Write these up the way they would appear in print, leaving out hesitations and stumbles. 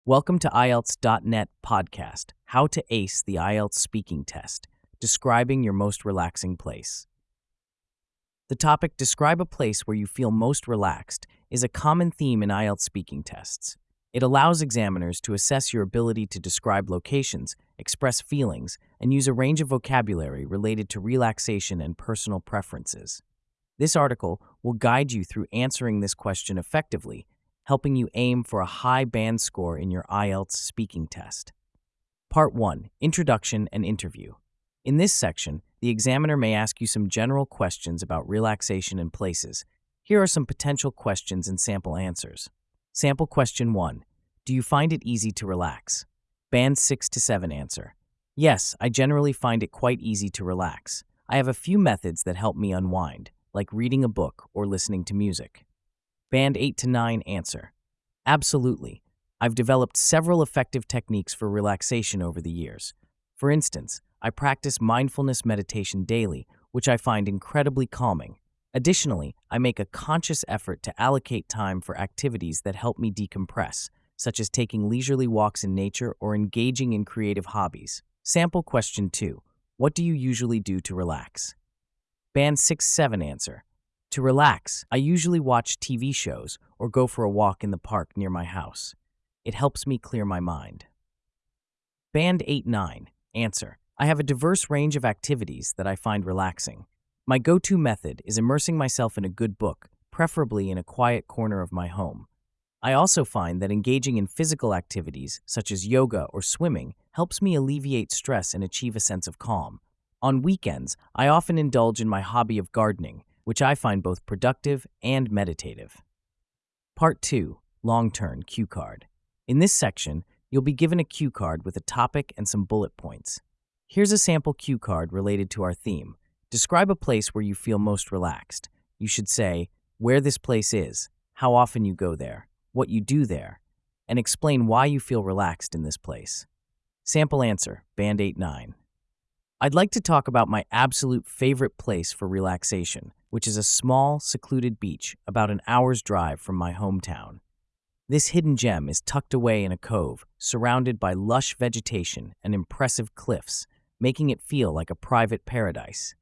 Welcome to IELTS.net podcast, How to Ace the IELTS Speaking Test, describing your most relaxing place. The topic, describe a place where you feel most relaxed, is a common theme in IELTS speaking tests. It allows examiners to assess your ability to describe locations, express feelings, and use a range of vocabulary related to relaxation and personal preferences. This article will guide you through answering this question effectively, helping you aim for a high band score in your IELTS speaking test. Part 1. Introduction and Interview. In this section, the examiner may ask you some general questions about relaxation and places. Here are some potential questions and sample answers. Sample question 1. Do you find it easy to relax? Band 6 to 7 answer. Yes, I generally find it quite easy to relax. I have a few methods that help me unwind, like reading a book or listening to music. Band 8 to 9 answer. Absolutely. I've developed several effective techniques for relaxation over the years. For instance, I practice mindfulness meditation daily, which I find incredibly calming. Additionally, I make a conscious effort to allocate time for activities that help me decompress, such as taking leisurely walks in nature or engaging in creative hobbies. Sample question 2. What do you usually do to relax? Band 6-7 answer. To relax, I usually watch TV shows or go for a walk in the park near my house. It helps me clear my mind. Band 8-9 answer. I have a diverse range of activities that I find relaxing. My go-to method is immersing myself in a good book, preferably in a quiet corner of my home. I also find that engaging in physical activities, such as yoga or swimming, helps me alleviate stress and achieve a sense of calm. On weekends, I often indulge in my hobby of gardening, which I find both productive and meditative. Part 2. Long-term cue card. In this section, you'll be given a cue card with a topic and some bullet points. Here's a sample cue card related to our theme. Describe a place where you feel most relaxed. You should say where this place is, how often you go there, what you do there, and explain why you feel relaxed in this place. Sample answer, Band 8-9. I'd like to talk about my absolute favorite place for relaxation, which is a small, secluded beach about an hour's drive from my hometown. This hidden gem is tucked away in a cove, surrounded by lush vegetation and impressive cliffs, making it feel like a private paradise.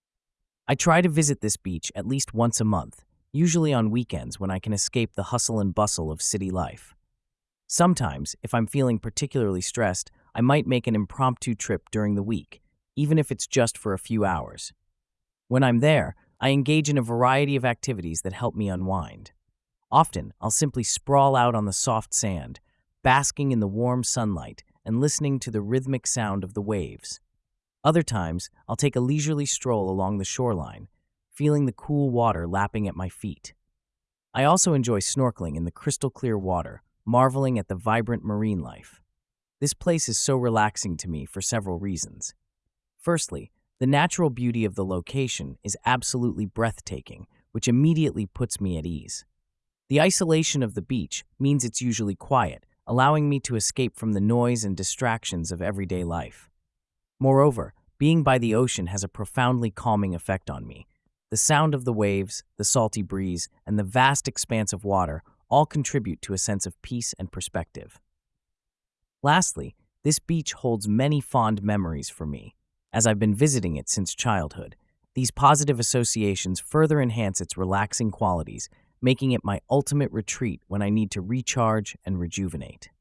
I try to visit this beach at least once a month, usually on weekends when I can escape the hustle and bustle of city life. Sometimes, if I'm feeling particularly stressed, I might make an impromptu trip during the week, even if it's just for a few hours. When I'm there, I engage in a variety of activities that help me unwind. Often, I'll simply sprawl out on the soft sand, basking in the warm sunlight and listening to the rhythmic sound of the waves. Other times, I'll take a leisurely stroll along the shoreline, feeling the cool water lapping at my feet. I also enjoy snorkeling in the crystal clear water, marveling at the vibrant marine life. This place is so relaxing to me for several reasons. Firstly, the natural beauty of the location is absolutely breathtaking, which immediately puts me at ease. The isolation of the beach means it's usually quiet, allowing me to escape from the noise and distractions of everyday life. Moreover, being by the ocean has a profoundly calming effect on me. The sound of the waves, the salty breeze, and the vast expanse of water all contribute to a sense of peace and perspective. Lastly, this beach holds many fond memories for me, as I've been visiting it since childhood. These positive associations further enhance its relaxing qualities, making it my ultimate retreat when I need to recharge and rejuvenate.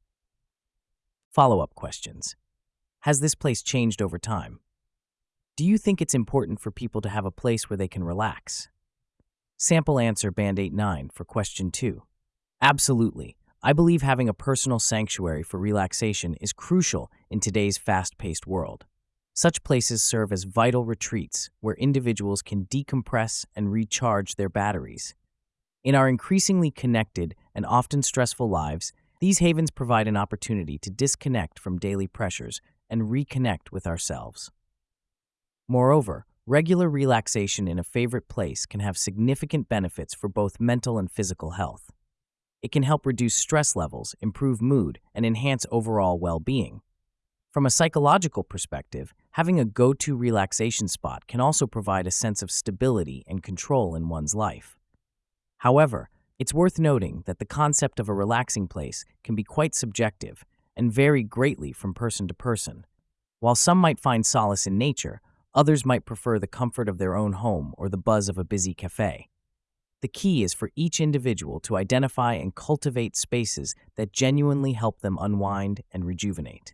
Follow-up questions. Has this place changed over time? Do you think it's important for people to have a place where they can relax? Sample answer, Band 8-9 for question 2. Absolutely. I believe having a personal sanctuary for relaxation is crucial in today's fast-paced world. Such places serve as vital retreats where individuals can decompress and recharge their batteries. In our increasingly connected and often stressful lives, these havens provide an opportunity to disconnect from daily pressures and reconnect with ourselves. Moreover, regular relaxation in a favorite place can have significant benefits for both mental and physical health. It can help reduce stress levels, improve mood, and enhance overall well-being. From a psychological perspective, having a go-to relaxation spot can also provide a sense of stability and control in one's life. However, It's worth noting that the concept of a relaxing place can be quite subjective and vary greatly from person to person. While some might find solace in nature, others might prefer the comfort of their own home or the buzz of a busy cafe. The key is for each individual to identify and cultivate spaces that genuinely help them unwind and rejuvenate.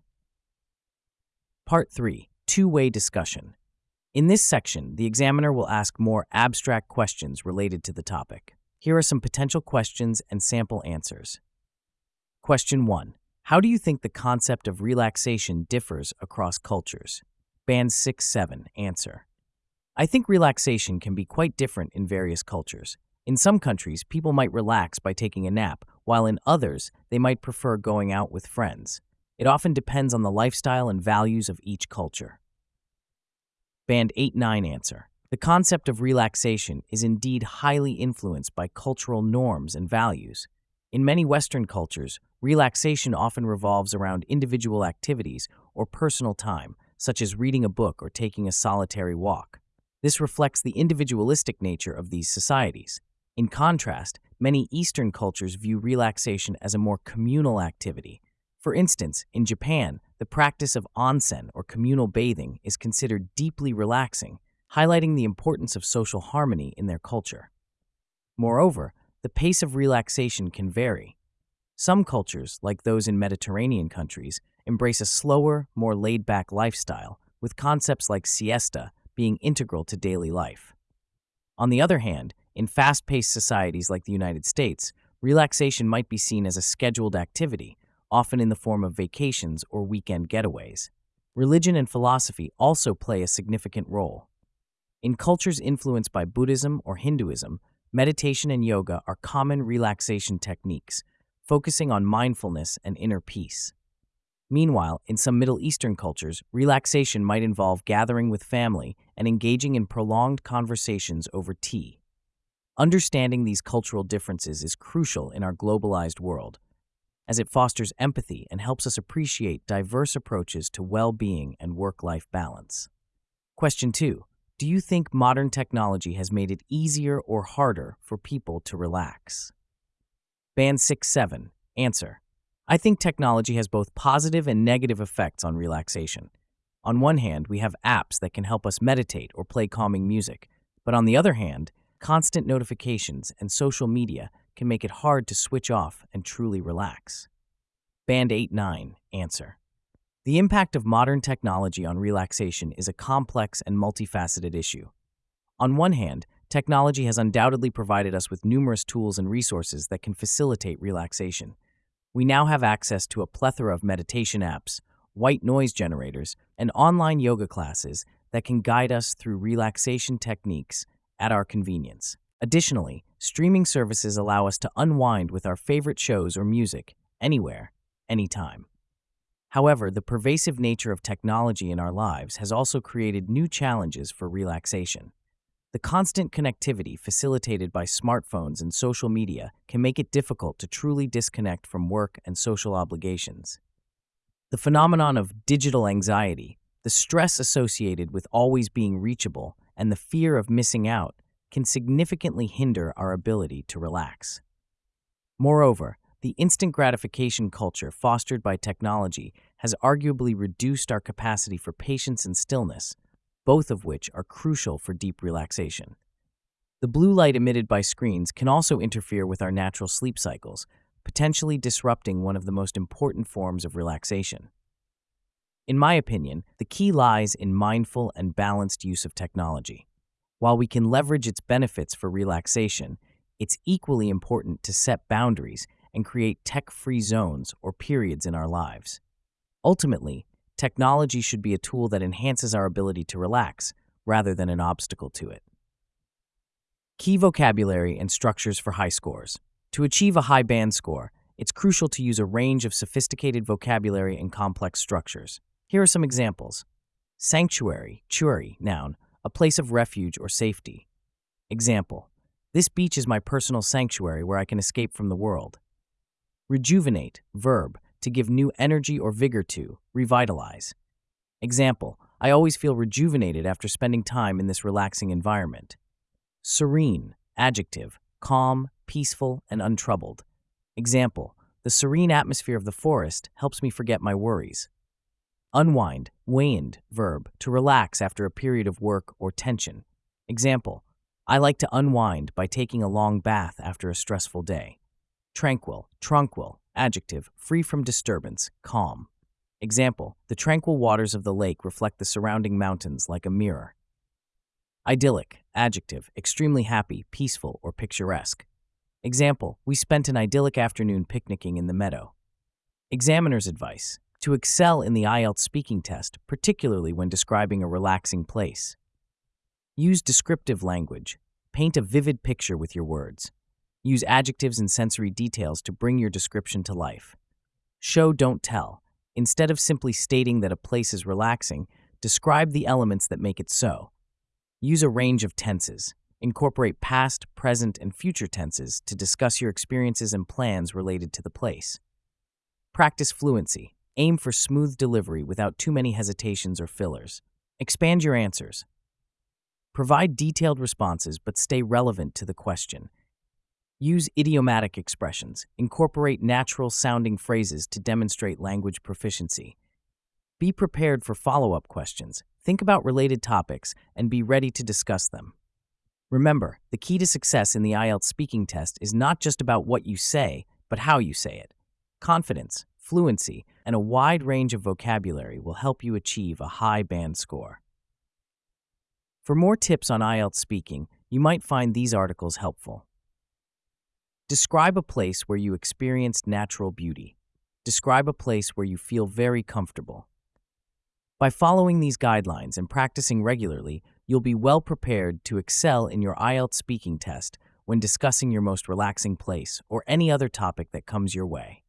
Part 3. Two-way discussion. In this section, the examiner will ask more abstract questions related to the topic. Here are some potential questions and sample answers. Question 1. How do you think the concept of relaxation differs across cultures? Band 6-7. Answer. I think relaxation can be quite different in various cultures. In some countries, people might relax by taking a nap, while in others, they might prefer going out with friends. It often depends on the lifestyle and values of each culture. Band 8-9. Answer. The concept of relaxation is indeed highly influenced by cultural norms and values. In many Western cultures, relaxation often revolves around individual activities or personal time, such as reading a book or taking a solitary walk. This reflects the individualistic nature of these societies. In contrast, many Eastern cultures view relaxation as a more communal activity. For instance, in Japan, the practice of onsen or communal bathing is considered deeply relaxing, highlighting the importance of social harmony in their culture. Moreover, the pace of relaxation can vary. Some cultures, like those in Mediterranean countries, embrace a slower, more laid-back lifestyle, with concepts like siesta being integral to daily life. On the other hand, in fast-paced societies like the United States, relaxation might be seen as a scheduled activity, often in the form of vacations or weekend getaways. Religion and philosophy also play a significant role. In cultures influenced by Buddhism or Hinduism, meditation and yoga are common relaxation techniques, focusing on mindfulness and inner peace. Meanwhile, in some Middle Eastern cultures, relaxation might involve gathering with family and engaging in prolonged conversations over tea. Understanding these cultural differences is crucial in our globalized world, as it fosters empathy and helps us appreciate diverse approaches to well-being and work-life balance. Question 2. Do you think modern technology has made it easier or harder for people to relax? Band 6-7. Answer. I think technology has both positive and negative effects on relaxation. On one hand, we have apps that can help us meditate or play calming music, but on the other hand, constant notifications and social media can make it hard to switch off and truly relax. Band 8-9. Answer. The impact of modern technology on relaxation is a complex and multifaceted issue. On one hand, technology has undoubtedly provided us with numerous tools and resources that can facilitate relaxation. We now have access to a plethora of meditation apps, white noise generators, and online yoga classes that can guide us through relaxation techniques at our convenience. Additionally, streaming services allow us to unwind with our favorite shows or music, anywhere, anytime. However, the pervasive nature of technology in our lives has also created new challenges for relaxation. The constant connectivity facilitated by smartphones and social media can make it difficult to truly disconnect from work and social obligations. The phenomenon of digital anxiety, the stress associated with always being reachable, and the fear of missing out can significantly hinder our ability to relax. Moreover, the instant gratification culture fostered by technology has arguably reduced our capacity for patience and stillness, both of which are crucial for deep relaxation. The blue light emitted by screens can also interfere with our natural sleep cycles, potentially disrupting one of the most important forms of relaxation. In my opinion, the key lies in mindful and balanced use of technology. While we can leverage its benefits for relaxation, it's equally important to set boundaries and create tech-free zones or periods in our lives. Ultimately, technology should be a tool that enhances our ability to relax, rather than an obstacle to it. Key vocabulary and structures for high scores. To achieve a high band score, it's crucial to use a range of sophisticated vocabulary and complex structures. Here are some examples. Sanctuary, churi, noun, a place of refuge or safety. Example, this beach is my personal sanctuary where I can escape from the world. Rejuvenate, verb, to give new energy or vigor to, revitalize. Example, I always feel rejuvenated after spending time in this relaxing environment. Serene, adjective, calm, peaceful, and untroubled. Example, the serene atmosphere of the forest helps me forget my worries. Unwind, wind, verb, to relax after a period of work or tension. Example, I like to unwind by taking a long bath after a stressful day. Tranquil, adjective, free from disturbance, calm. Example, the tranquil waters of the lake reflect the surrounding mountains like a mirror. Idyllic, adjective, extremely happy, peaceful, or picturesque. Example, we spent an idyllic afternoon picnicking in the meadow. Examiner's advice, to excel in the IELTS speaking test, particularly when describing a relaxing place. Use descriptive language. Paint a vivid picture with your words. Use adjectives and sensory details to bring your description to life. Show, don't tell. Instead of simply stating that a place is relaxing, describe the elements that make it so. Use a range of tenses. Incorporate past, present, and future tenses to discuss your experiences and plans related to the place. Practice fluency. Aim for smooth delivery without too many hesitations or fillers. Expand your answers. Provide detailed responses but stay relevant to the question. Use idiomatic expressions. Incorporate natural-sounding phrases to demonstrate language proficiency. Be prepared for follow-up questions. Think about related topics and be ready to discuss them. Remember, the key to success in the IELTS speaking test is not just about what you say, but how you say it. Confidence, fluency, and a wide range of vocabulary will help you achieve a high band score. For more tips on IELTS speaking, you might find these articles helpful. Describe a place where you experienced natural beauty. Describe a place where you feel very comfortable. By following these guidelines and practicing regularly, you'll be well prepared to excel in your IELTS speaking test when discussing your most relaxing place or any other topic that comes your way.